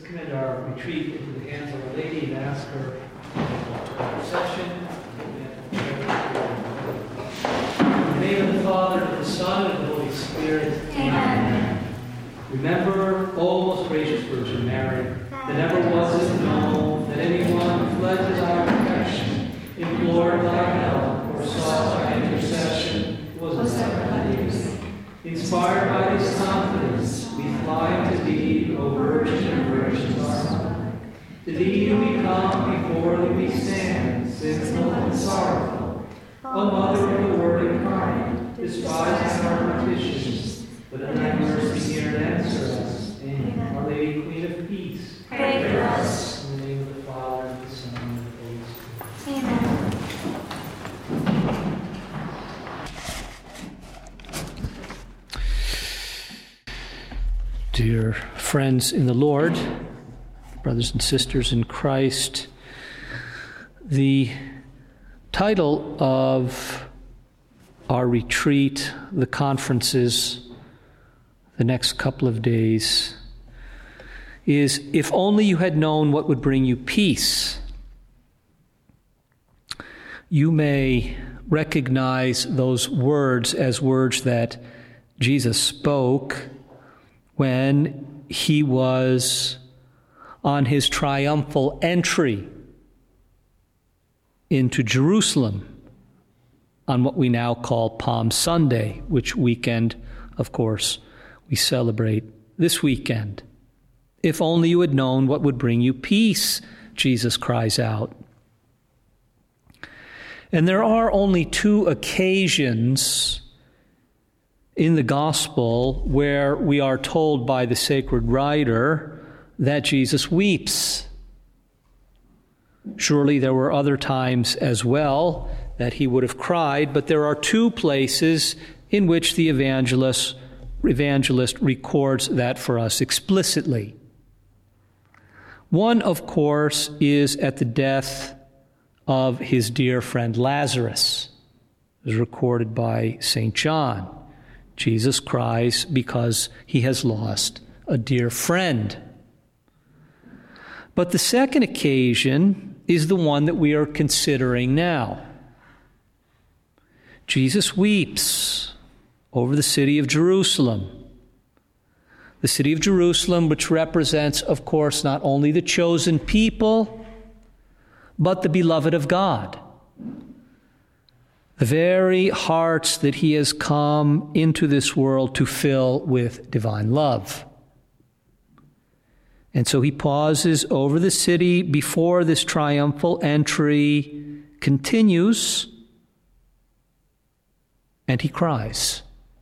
commit our retreat into the hands of Our Lady and ask her intercession. In the name of the Father, and of the Son, and of the Holy Spirit. Amen. Remember, O most gracious Virgin Mary, that never was it known that anyone who fled to thy protection, implored thy help, or sought thy intercession, was ever unused. Inspired by this confidence, we fly to thee, O Virgin and Virgin's Mother. To thee do we come, before thee we stand, sinful and sorrowful. O Mother of the Word incarnate, despise our petitions, but in thy mercy hear and answer us. Amen. Our Lady, Queen of Peace, Pray for us. in the name of the Father, and the Son, and of the Holy Spirit. Amen. Dear friends in the Lord, brothers and sisters in Christ, the title of our retreat, the conferences, the next couple of days, is If Only You Had Known What Would Bring You Peace. You may recognize those words as words that Jesus spoke when he was on his triumphal entry into Jerusalem on what we now call Palm Sunday, which weekend, of course, we celebrate this weekend. If only you had known what would bring you peace, Jesus cries out. And there are only two occasions in the gospel where we are told by the sacred writer that Jesus weeps. Surely there were other times as well that he would have cried, but there are two places in which the evangelist records that for us explicitly. One, of course, is at the death of his dear friend Lazarus. It is recorded by St. John. Jesus cries because he has lost a dear friend. But the second occasion is the one that we are considering now. Jesus weeps over the city of Jerusalem. The city of Jerusalem, which represents, of course, not only the chosen people, but the beloved of God. The very hearts that he has come into this world to fill with divine love. And so he pauses over the city before this triumphal entry continues, and he cries.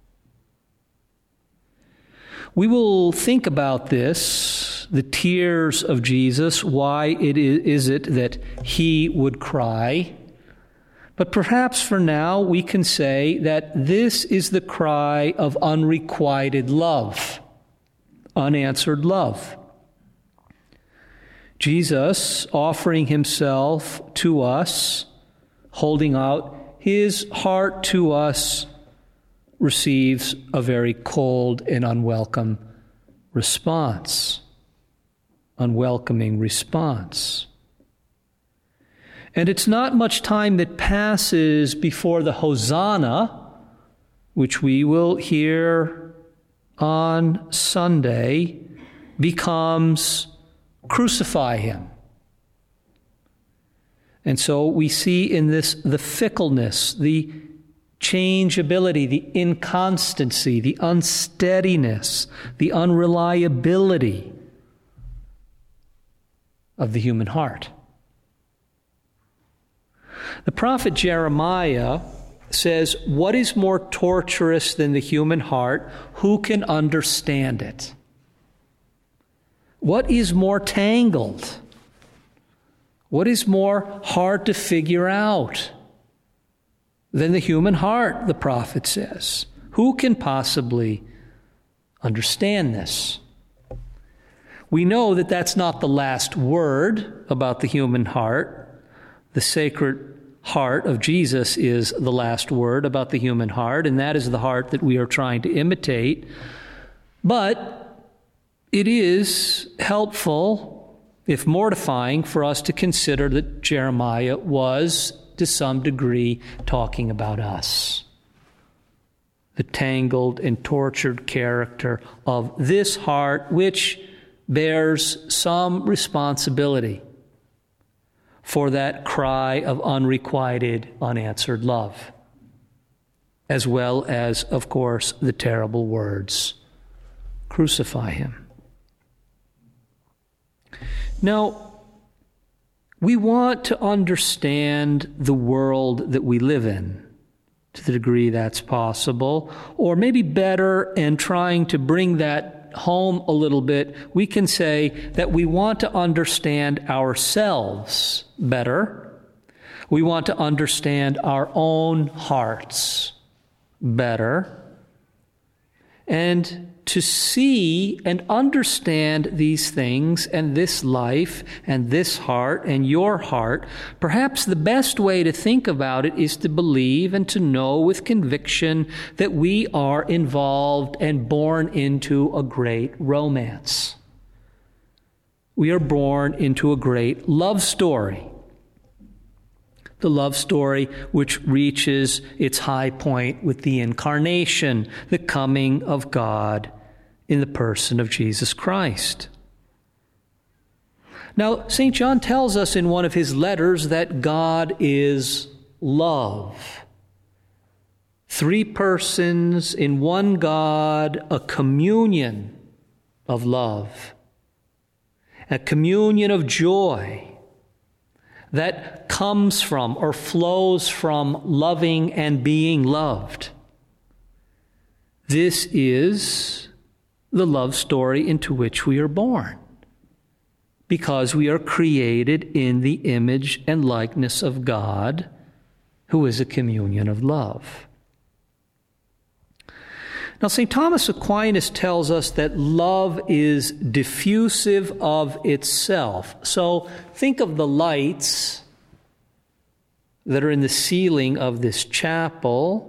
We will think about this, the tears of Jesus, why it is it that he would cry. But perhaps for now we can say that this is the cry of unrequited love, unanswered love. Jesus offering himself to us, holding out his heart to us, receives a very cold and unwelcome response, unwelcoming response. And it's not much time that passes before the Hosanna, which we will hear on Sunday, becomes crucify him. And so we see in this the fickleness, the changeability, the inconstancy, the unsteadiness, the unreliability of the human heart. The prophet Jeremiah says, "What is more torturous than the human heart? Who can understand it? What is more tangled? What is more hard to figure out than the human heart?" the prophet says. Who can possibly understand this? We know that that's not the last word about the human heart. The sacred heart of Jesus is the last word about the human heart, and that is the heart that we are trying to imitate. But it is helpful, if mortifying, for us to consider that Jeremiah was, to some degree, talking about us. The tangled and tortured character of this heart, which bears some responsibility for that cry of unrequited, unanswered love, as well as, of course, the terrible words, "Crucify him." Now, we want to understand the world that we live in, to the degree that's possible, or maybe better, and trying to bring that home a little bit, we can say that we want to understand ourselves better. We want to understand our own hearts better, and to see and understand these things and this life and this heart and your heart. Perhaps the best way to think about it is to believe and to know with conviction that we are involved and born into a great romance. We are born into a great love story. The love story which reaches its high point with the incarnation, the coming of God in the person of Jesus Christ. Now, St. John tells us in one of his letters that God is love. Three persons in one God, a communion of love, a communion of joy that comes from or flows from loving and being loved. This is the love story into which we are born, because we are created in the image and likeness of God, who is a communion of love. Now, St. Thomas Aquinas tells us that love is diffusive of itself. So think of the lights that are in the ceiling of this chapel.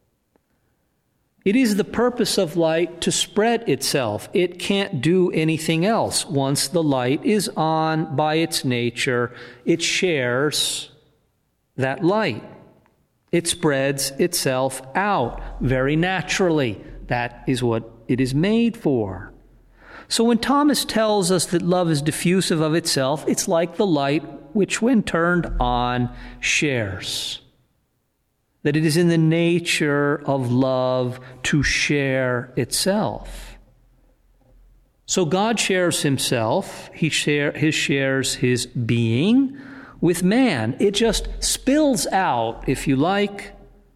It is the purpose of light to spread itself. It can't do anything else. Once the light is on, by its nature, it shares that light. It spreads itself out very naturally. That is what it is made for. So when Thomas tells us that love is diffusive of itself, it's like the light which, when turned on, shares. That it is in the nature of love to share itself. So God shares himself. He shares his being with man. It just spills out, if you like,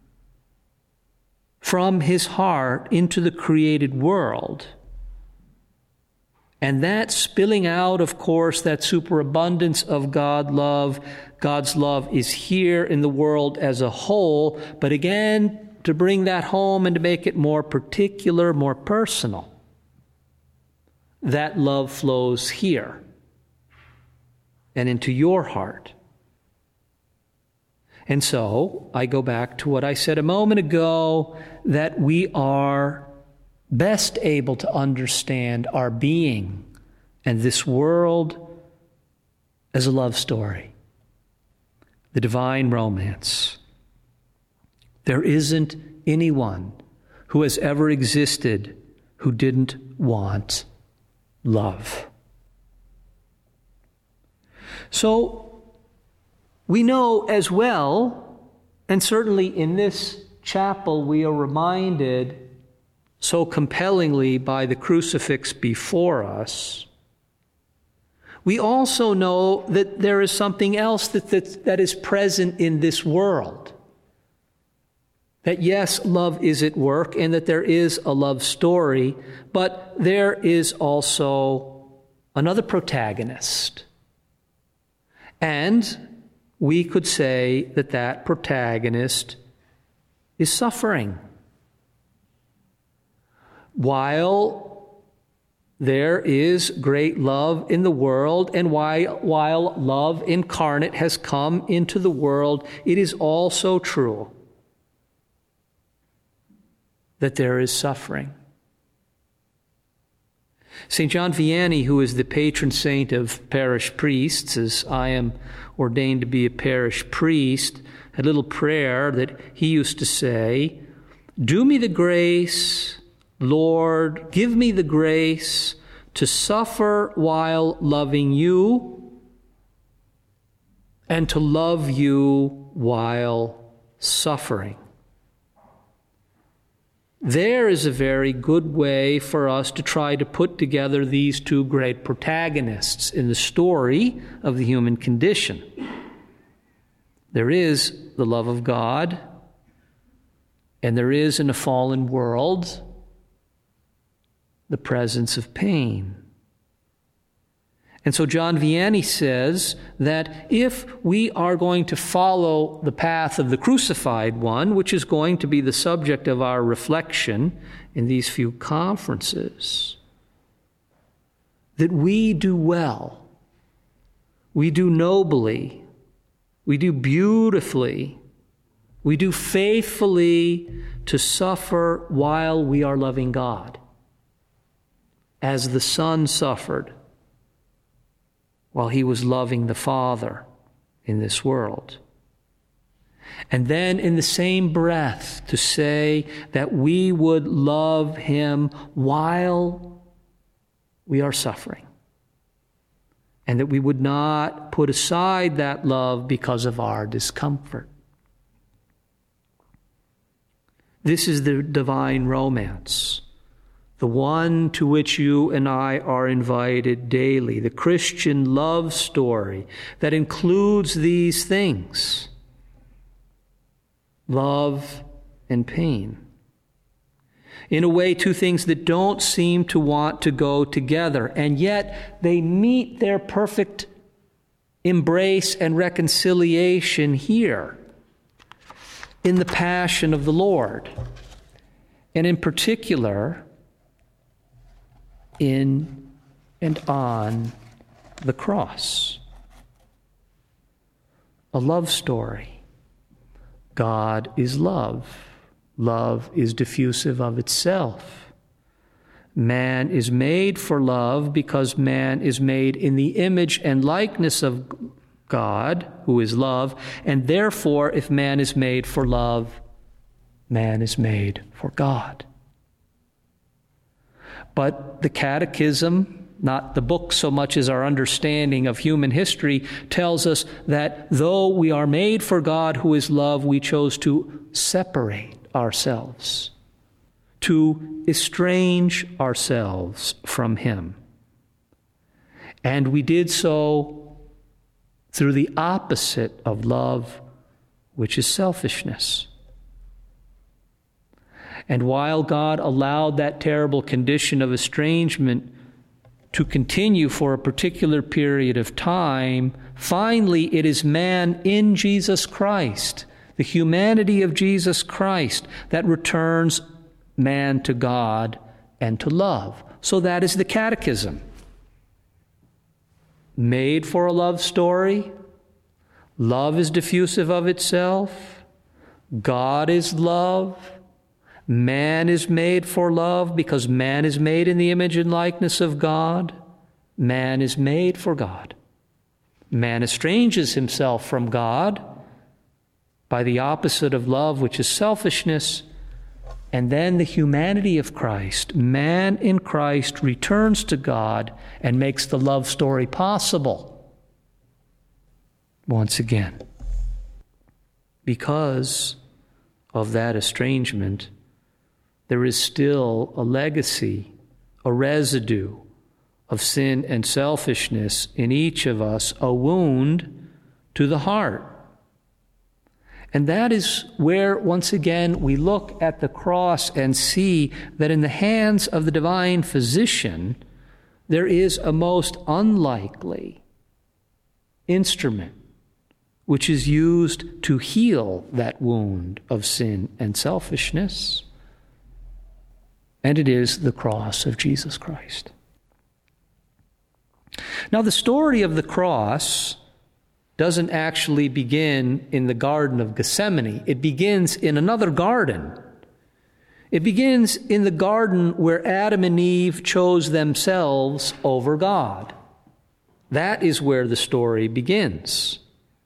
from his heart into the created world. And that spilling out, of course, that superabundance of God's love is here in the world as a whole. But again, to bring that home and to make it more particular, more personal, that love flows here and into your heart. And so, I go back to what I said a moment ago, that we are best able to understand our being and this world as a love story, the divine romance. There isn't anyone who has ever existed who didn't want love. So, we know as well, and certainly in this chapel we are reminded so compellingly by the crucifix before us, we also know that there is something else that is present in this world. That yes, love is at work and that there is a love story, but there is also another protagonist. And we could say that that protagonist is suffering. While there is great love in the world, and while love incarnate has come into the world, it is also true that there is suffering. St. John Vianney, who is the patron saint of parish priests, as I am ordained to be a parish priest, had a little prayer that he used to say, "Do me the grace, Lord, give me the grace to suffer while loving you, and to love you while suffering." There is a very good way for us to try to put together these two great protagonists in the story of the human condition. There is the love of God, and there is in a fallen world the presence of pain. And so John Vianney says that if we are going to follow the path of the crucified one, which is going to be the subject of our reflection in these few conferences, that we do well, we do nobly, we do beautifully, we do faithfully to suffer while we are loving God, as the Son suffered while he was loving the Father in this world. And then in the same breath to say that we would love him while we are suffering, and that we would not put aside that love because of our discomfort. This is the divine romance, the one to which you and I are invited daily, the Christian love story that includes these things: love and pain. In a way, two things that don't seem to want to go together, and yet they meet their perfect embrace and reconciliation here in the Passion of the Lord, and in particular, in and on the cross. A love story. God is love. Love is diffusive of itself. Man is made for love because man is made in the image and likeness of God, who is love, and therefore, if man is made for love, man is made for God. But the Catechism, not the book so much as our understanding of human history, tells us that though we are made for God, who is love, we chose to separate ourselves, to estrange ourselves from him. And we did so through the opposite of love, which is selfishness. And while God allowed that terrible condition of estrangement to continue for a particular period of time, finally it is man in Jesus Christ, the humanity of Jesus Christ, that returns man to God and to love. So that is the Catechism. Made for a love story. Love is diffusive of itself. God is love. Man is made for love because man is made in the image and likeness of God. Man is made for God. Man estranges himself from God by the opposite of love, which is selfishness. And then the humanity of Christ, man in Christ, returns to God and makes the love story possible once again. Because of that estrangement, there is still a legacy, a residue of sin and selfishness in each of us, a wound to the heart. And that is where, once again, we look at the cross and see that in the hands of the divine physician, there is a most unlikely instrument which is used to heal that wound of sin and selfishness. And it is the cross of Jesus Christ. Now, the story of the cross doesn't actually begin in the Garden of Gethsemane. It begins in another garden. It begins in the garden where Adam and Eve chose themselves over God. That is where the story begins.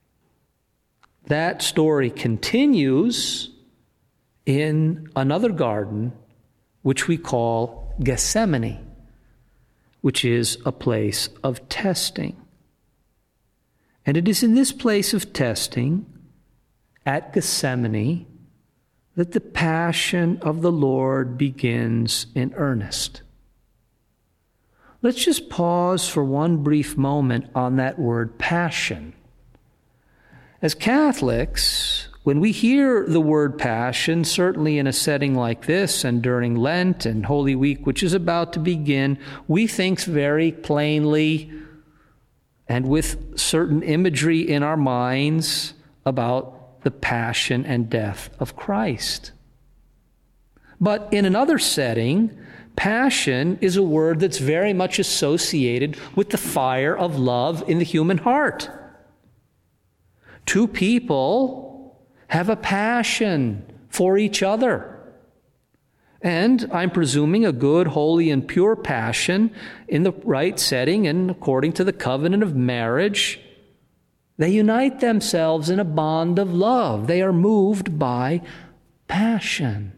That story continues in another garden, which we call Gethsemane, which is a place of testing. And it is in this place of testing, at Gethsemane, that the passion of the Lord begins in earnest. Let's just pause for one brief moment on that word passion. As Catholics, when we hear the word passion, certainly in a setting like this and during Lent and Holy Week, which is about to begin, we think very plainly and with certain imagery in our minds about the passion and death of Christ. But in another setting, passion is a word that's very much associated with the fire of love in the human heart. Two people have a passion for each other. And I'm presuming a good, holy, and pure passion in the right setting and according to the covenant of marriage. They unite themselves in a bond of love. They are moved by passion.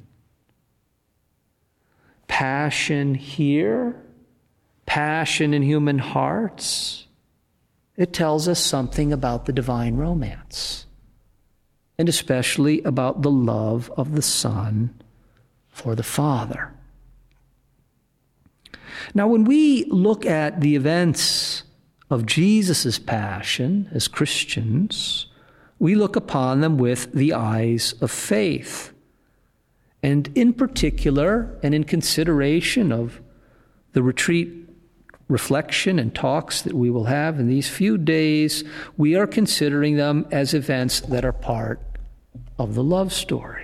Passion here, passion in human hearts. It tells us something about the divine romance, and especially about the love of the Son for the Father. Now, when we look at the events of Jesus' passion as Christians, we look upon them with the eyes of faith. And in particular, and in consideration of the retreat reflection and talks that we will have in these few days, we are considering them as events that are part of the love story.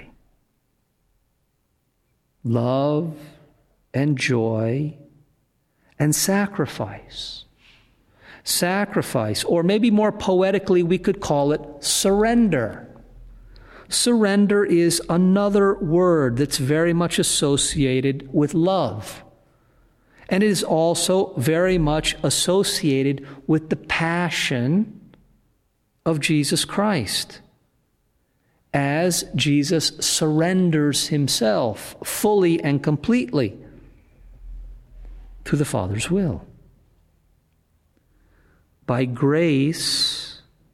Love and joy and sacrifice. Sacrifice, or maybe more poetically, we could call it surrender. Surrender is another word that's very much associated with love. And it is also very much associated with the passion of Jesus Christ, as Jesus surrenders himself fully and completely to the Father's will. By grace,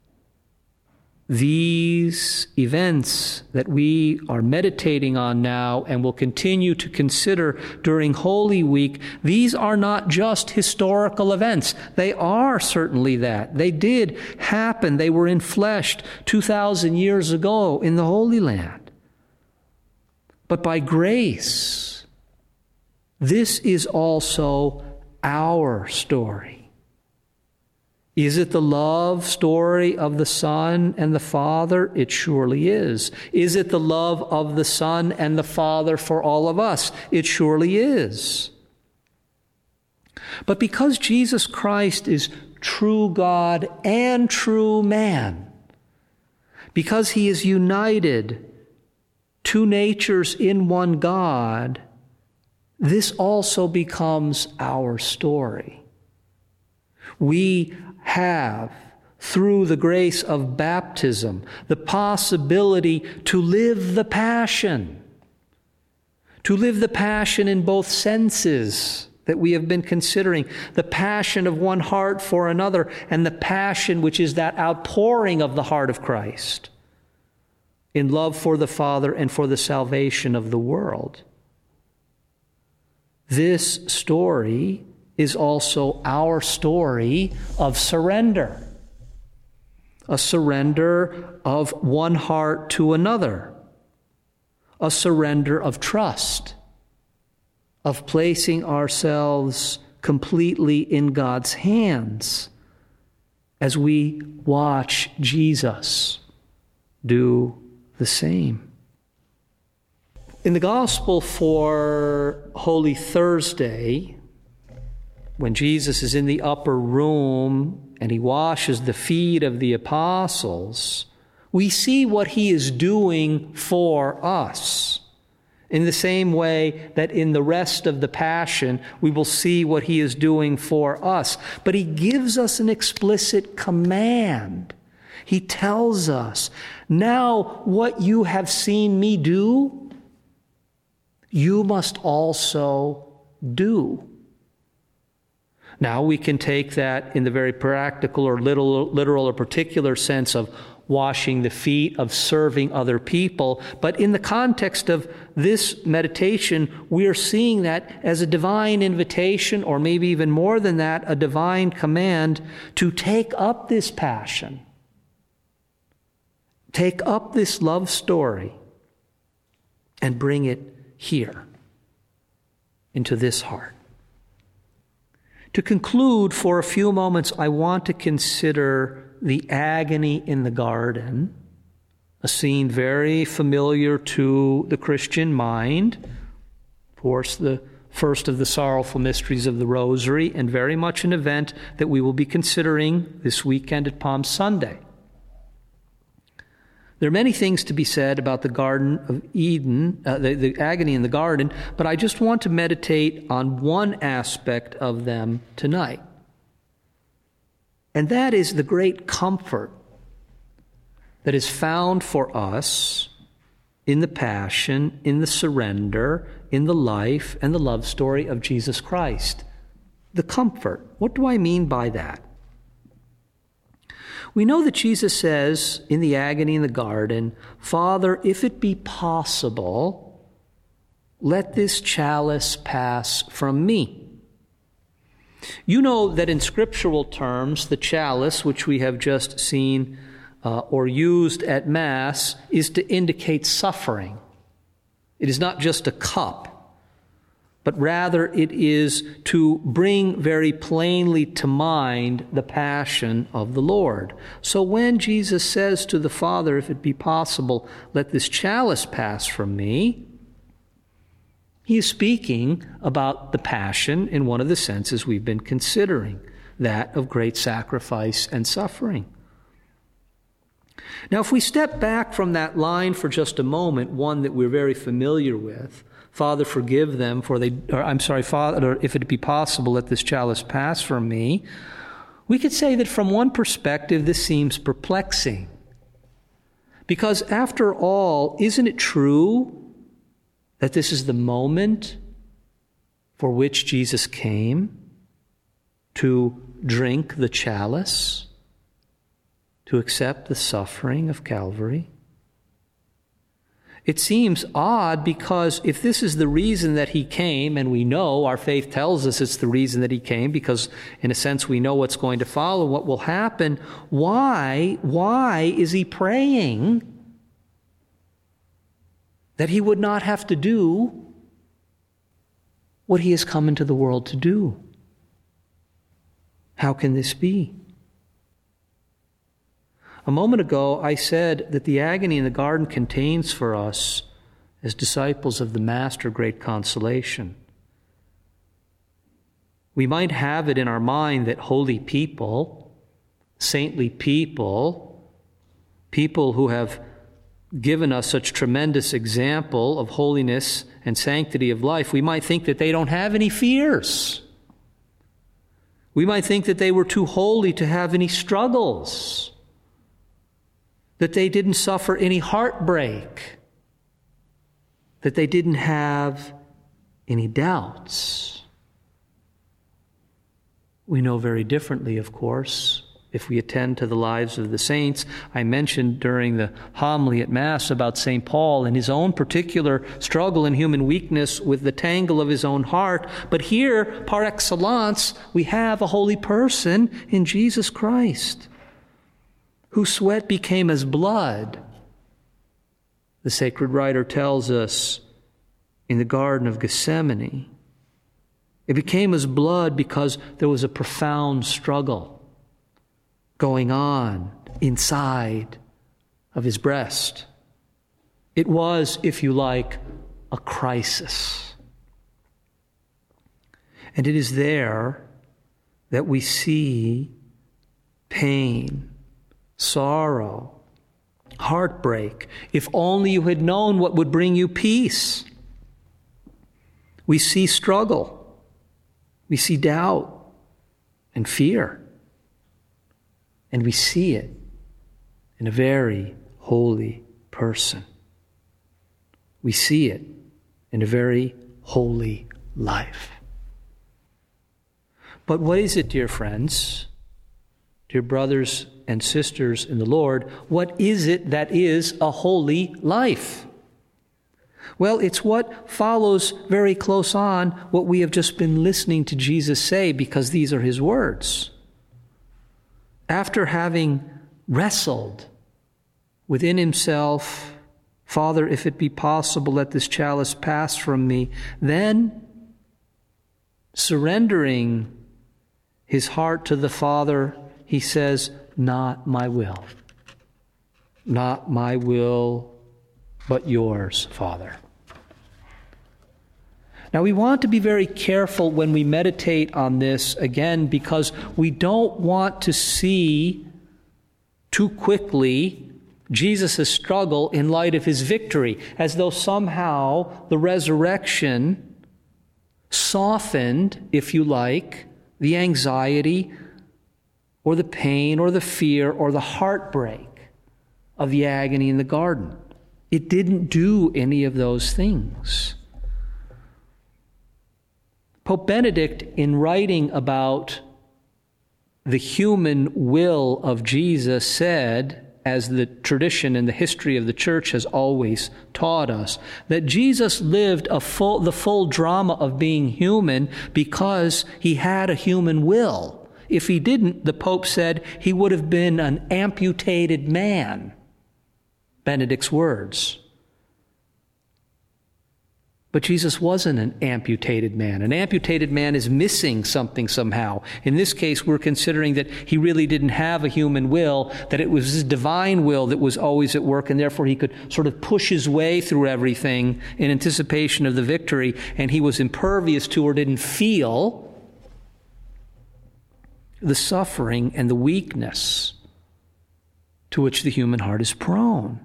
these events that we are meditating on now and will continue to consider during Holy Week, these are not just historical events. They are certainly that. They did happen. They were enfleshed 2,000 years ago in the Holy Land. But by grace, this is also our story. Is it the love story of the Son and the Father? It surely is. Is it the love of the Son and the Father for all of us? It surely is. But because Jesus Christ is true God and true man, because he is united, two natures in one God, this also becomes our story. We have, through the grace of baptism, the possibility to live the passion. To live the passion in both senses that we have been considering. The passion of one heart for another, and the passion which is that outpouring of the heart of Christ in love for the Father and for the salvation of the world. This story is also our story of surrender. A surrender of one heart to another. A surrender of trust. Of placing ourselves completely in God's hands as we watch Jesus do the same. In the Gospel for Holy Thursday, when Jesus is in the upper room and he washes the feet of the apostles, we see what he is doing for us. In the same way that in the rest of the Passion, we will see what he is doing for us. But he gives us an explicit command. He tells us, now what you have seen me do, you must also do. Now we can take that in the very practical or literal or particular sense of washing the feet, of serving other people. But in the context of this meditation, we are seeing that as a divine invitation, or maybe even more than that, a divine command to take up this passion. Take up this love story and bring it here, into this heart. To conclude, for a few moments, I want to consider the agony in the garden, a scene very familiar to the Christian mind. Of course, the first of the sorrowful mysteries of the Rosary, and very much an event that we will be considering this weekend at Palm Sunday. There are many things to be said about the Garden of Eden, the agony in the garden, but I just want to meditate on one aspect of them tonight. And that is the great comfort that is found for us in the passion, in the surrender, in the life and the love story of Jesus Christ. The comfort. What do I mean by that? We know that Jesus says in the agony in the garden, Father, if it be possible, let this chalice pass from me. You know that in scriptural terms, the chalice, which we have just seen or used at Mass, is to indicate suffering. It is not just a cup, but rather it is to bring very plainly to mind the passion of the Lord. So when Jesus says to the Father, if it be possible, let this chalice pass from me, he is speaking about the passion in one of the senses we've been considering, that of great sacrifice and suffering. Now, if we step back from that line for just a moment, one that we're very familiar with, Father, forgive them, Father, if it be possible, let this chalice pass from me, we could say that from one perspective, this seems perplexing. Because after all, isn't it true that this is the moment for which Jesus came to drink the chalice, to accept the suffering of Calvary? It seems odd because if this is the reason that he came, and we know, our faith tells us it's the reason that he came because in a sense we know what's going to follow, what will happen, why is he praying that he would not have to do what he has come into the world to do? How can this be? A moment ago, I said that the agony in the garden contains for us, as disciples of the Master, great consolation. We might have it in our mind that holy people, saintly people, people who have given us such tremendous example of holiness and sanctity of life, we might think that they don't have any fears. We might think that they were too holy to have any struggles, that they didn't suffer any heartbreak, that they didn't have any doubts. We know very differently, of course, if we attend to the lives of the saints. I mentioned during the homily at Mass about St. Paul and his own particular struggle in human weakness with the tangle of his own heart. But here, par excellence, we have a holy person in Jesus Christ, whose sweat became as blood. The sacred writer tells us in the Garden of Gethsemane, it became as blood because there was a profound struggle going on inside of his breast. It was, if you like, a crisis. And it is there that we see pain, sorrow, heartbreak. If only you had known what would bring you peace. We see struggle. We see doubt and fear. And we see it in a very holy person. We see it in a very holy life. But what is it, dear friends, dear brothers and sisters in the Lord, what is it that is a holy life? Well, it's what follows very close on what we have just been listening to Jesus say, because these are his words. After having wrestled within himself, Father, if it be possible, let this chalice pass from me, then surrendering his heart to the Father, he says, not my will. Not my will, but yours, Father. Now, we want to be very careful when we meditate on this, again, because we don't want to see too quickly Jesus' struggle in light of his victory, as though somehow the resurrection softened, if you like, the anxiety or the pain or the fear or the heartbreak of the agony in the garden. It didn't do any of those things. Pope Benedict, in writing about the human will of Jesus, said, as the tradition and the history of the Church has always taught us, that Jesus lived the full drama of being human because he had a human will. If he didn't, the Pope said, he would have been an amputated man. Benedict's words. But Jesus wasn't an amputated man. An amputated man is missing something somehow. In this case, we're considering that he really didn't have a human will, that it was his divine will that was always at work, and therefore he could sort of push his way through everything in anticipation of the victory, and he was impervious to or didn't feel the suffering and the weakness to which the human heart is prone.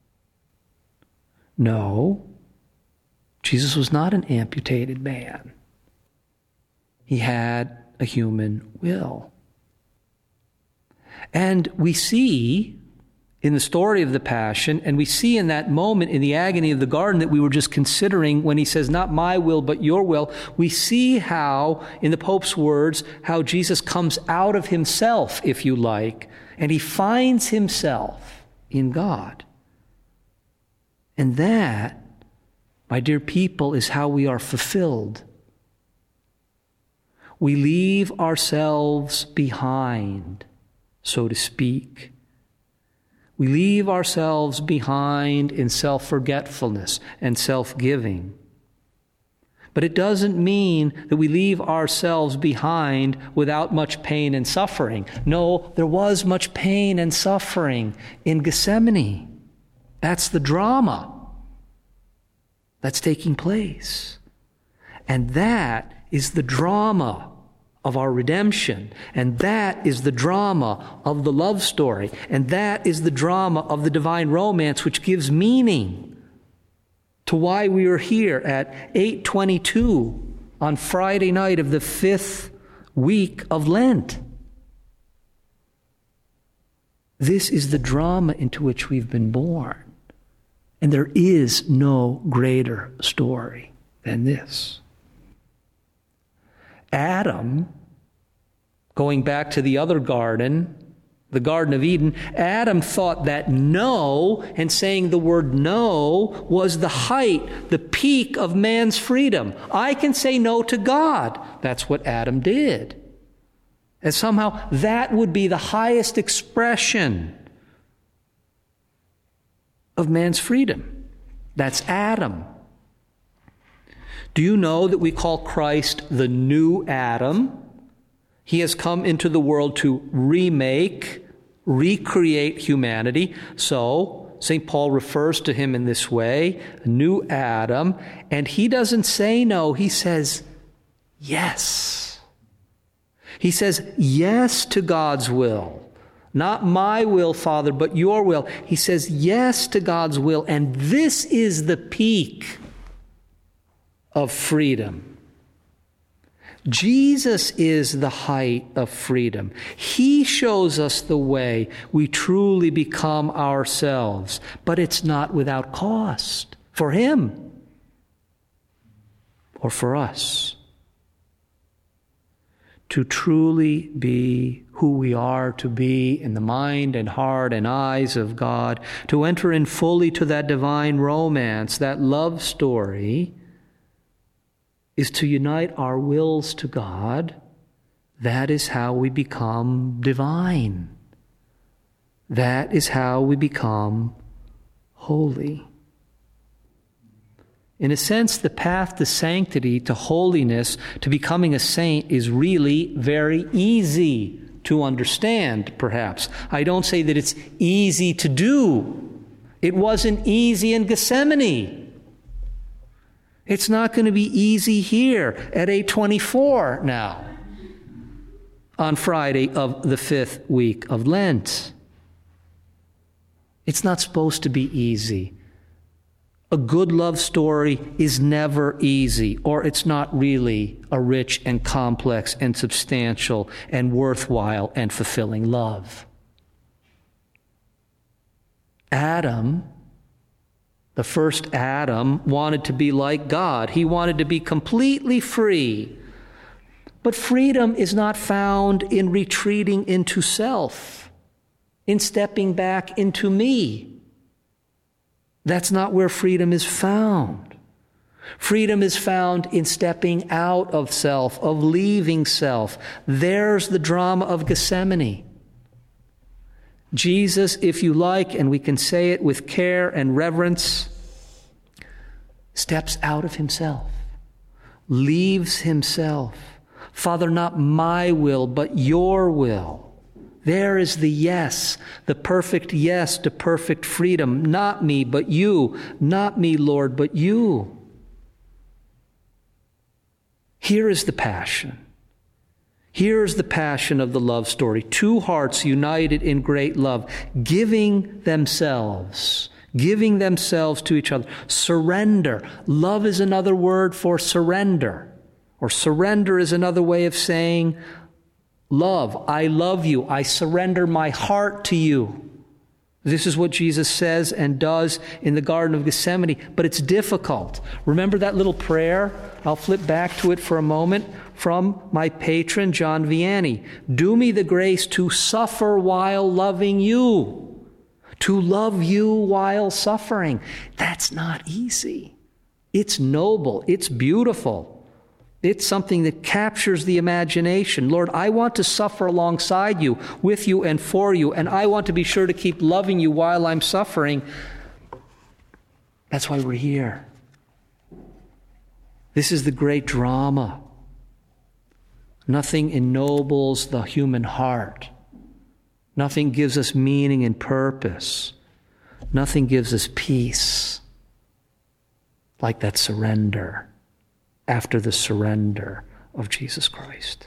No. Jesus was not an amputated man. He had a human will. And we see in the story of the Passion, and we see in that moment in the agony of the garden that we were just considering when he says, not my will, but your will, we see how, in the Pope's words, how Jesus comes out of himself, if you like, and he finds himself in God. And that, my dear people, is how we are fulfilled. We leave ourselves behind, so to speak. We leave ourselves behind in self-forgetfulness and self-giving. But it doesn't mean that we leave ourselves behind without much pain and suffering. No, there was much pain and suffering in Gethsemane. That's the drama that's taking place. And that is the drama of our redemption. And that is the drama of the love story. And that is the drama of the divine romance, which gives meaning to why we are here at 8:22 on Friday night of the 5th week of Lent. This is the drama into which we've been born. And there is no greater story than this. Adam, going back to the other garden, the Garden of Eden, Adam thought that no, and saying the word no, was the height, the peak of man's freedom. I can say no to God. That's what Adam did. And somehow that would be the highest expression of man's freedom. That's Adam. Do you know that we call Christ the new Adam? He has come into the world to recreate humanity. So St. Paul refers to him in this way, a new Adam, and he doesn't say no, he says yes. He says yes to God's will. Not my will, Father, but your will. He says yes to God's will, and this is the peak of freedom. Jesus is the height of freedom. He shows us the way we truly become ourselves, but it's not without cost for Him or for us. To truly be who we are to be in the mind and heart and eyes of God, to enter in fully to that divine romance, that love story, is to unite our wills to God. That is how we become divine. That is how we become holy. In a sense, the path to sanctity, to holiness, to becoming a saint is really very easy to understand, perhaps. I don't say that it's easy to do. It wasn't easy in Gethsemane. It's not going to be easy here at 8:24 now, on Friday of the 5th week of Lent. It's not supposed to be easy. A good love story is never easy, or it's not really a rich and complex and substantial and worthwhile and fulfilling love. Adam, the first Adam, wanted to be like God. He wanted to be completely free. But freedom is not found in retreating into self, in stepping back into me. That's not where freedom is found. Freedom is found in stepping out of self, of leaving self. There's the drama of Gethsemane. Jesus, if you like, and we can say it with care and reverence, steps out of himself, leaves himself. Father, not my will, but your will. There is the yes, the perfect yes to perfect freedom. Not me, but you. Not me, Lord, but you. Here is the passion. Here is the passion of the love story. Two hearts united in great love, giving themselves to each other. Surrender. Love is another word for surrender. Or surrender is another way of saying love. I love you. I surrender my heart to you. This is what Jesus says and does in the Garden of Gethsemane, but it's difficult. Remember that little prayer? I'll flip back to it for a moment from my patron, John Vianney. Do me the grace to suffer while loving you, to love you while suffering. That's not easy. It's noble. It's beautiful. It's something that captures the imagination. Lord, I want to suffer alongside you, with you and for you, and I want to be sure to keep loving you while I'm suffering. That's why we're here. This is the great drama. Nothing ennobles the human heart. Nothing gives us meaning and purpose. Nothing gives us peace like that surrender. After the surrender of Jesus Christ.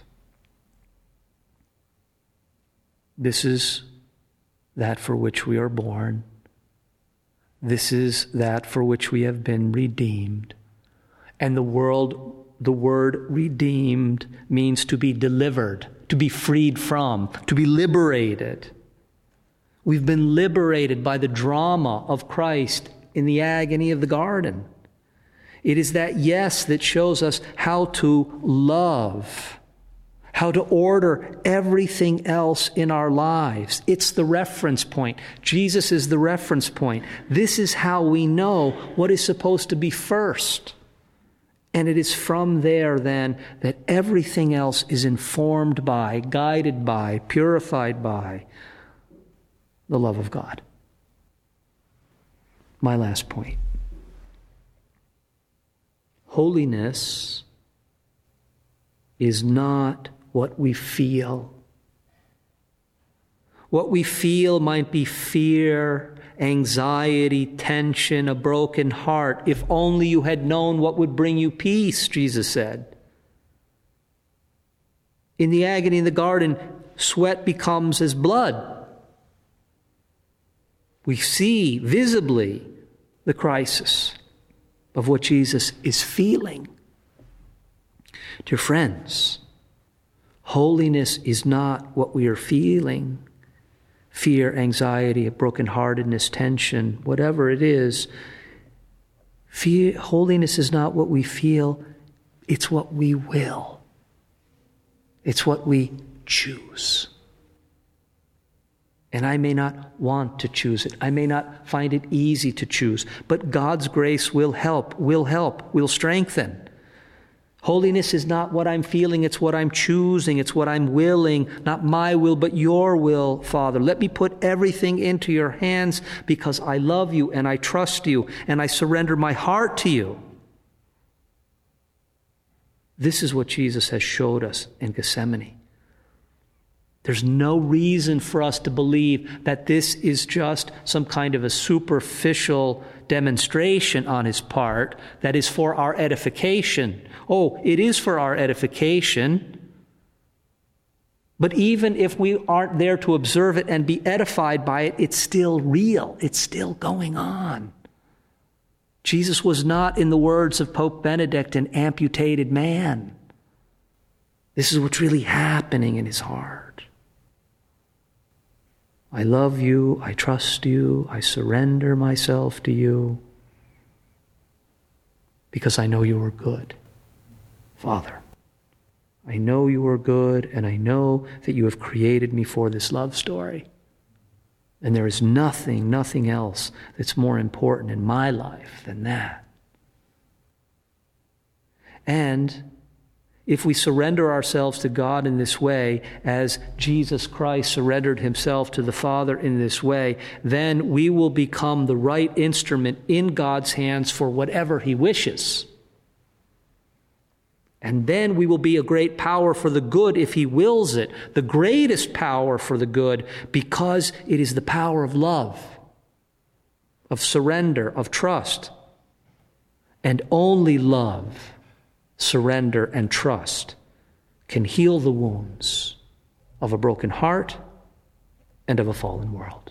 This is that for which we are born. This is that for which we have been redeemed. And the word redeemed means to be delivered, to be freed from, to be liberated. We've been liberated by the drama of Christ in the agony of the garden. It is that yes that shows us how to love, how to order everything else in our lives. It's the reference point. Jesus is the reference point. This is how we know what is supposed to be first. And it is from there then that everything else is informed by, guided by, purified by the love of God. My last point. Holiness is not what we feel. What we feel might be fear, anxiety, tension, a broken heart. If only you had known what would bring you peace, Jesus said. In the agony in the garden, sweat becomes as blood. We see visibly the crisis. of what Jesus is feeling. Dear friends, holiness is not what we are feeling. Fear, anxiety, brokenheartedness, tension, whatever it is. Holiness is not what we feel. It's what we will. It's what we choose. And I may not want to choose it. I may not find it easy to choose. But God's grace will help, will strengthen. Holiness is not what I'm feeling, it's what I'm choosing, it's what I'm willing. Not my will, but your will, Father. Let me put everything into your hands because I love you and I trust you and I surrender my heart to you. This is what Jesus has showed us in Gethsemane. There's no reason for us to believe that this is just some kind of a superficial demonstration on his part that is for our edification. Oh, it is for our edification. But even if we aren't there to observe it and be edified by it, it's still real. It's still going on. Jesus was not, in the words of Pope Benedict, an amputated man. This is what's really happening in his heart. I love you, I trust you, I surrender myself to you because I know you are good. Father, I know you are good and I know that you have created me for this love story. And there is nothing else that's more important in my life than that. And if we surrender ourselves to God in this way, as Jesus Christ surrendered himself to the Father in this way, then we will become the right instrument in God's hands for whatever he wishes. And then we will be a great power for the good if he wills it, the greatest power for the good, because it is the power of love, of surrender, of trust. And only love, surrender, and trust can heal the wounds of a broken heart and of a fallen world.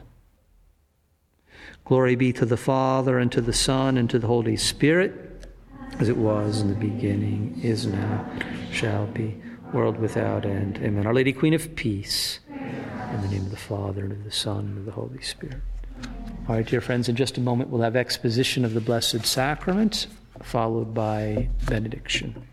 Glory be to the Father, and to the Son, and to the Holy Spirit, as it was in the beginning, is now, shall be, world without end. Amen. Our Lady, Queen of Peace, in the name of the Father, and of the Son, and of the Holy Spirit. All right, dear friends, in just a moment we'll have exposition of the Blessed Sacrament, followed by benediction.